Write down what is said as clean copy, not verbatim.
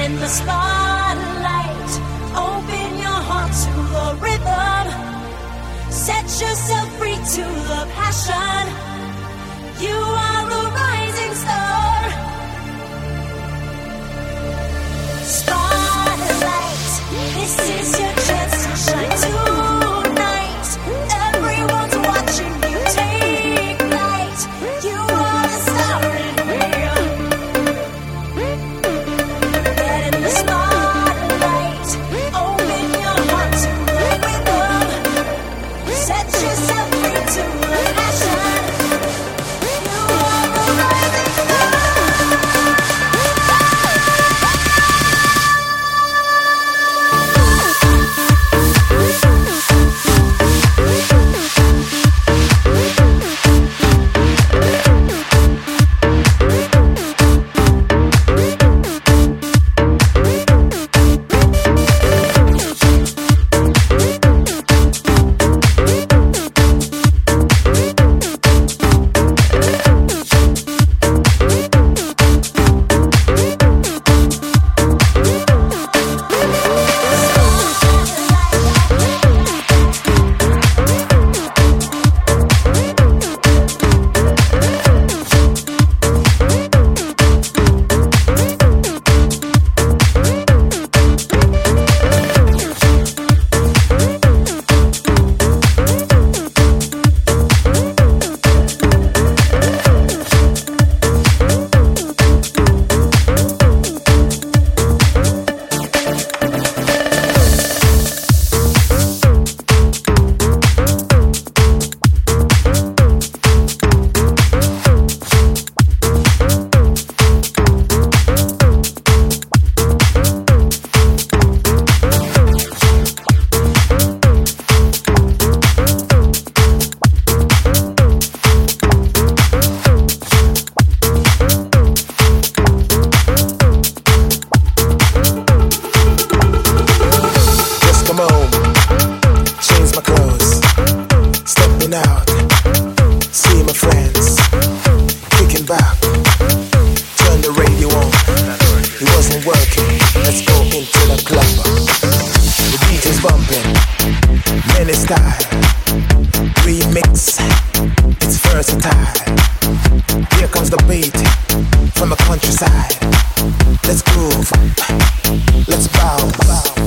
in the spotlight. Open your heart to the rhythm. Set yourself free to the passion. You are a rising star. Spotlight, this is your chance to shine tonight. Everyone's watching you take flight. You are a star in here. Get in the spotlight. Open your heart to the rhythm. Set yourself free to the passion. You are a rising star. Let's groove, let's bounce.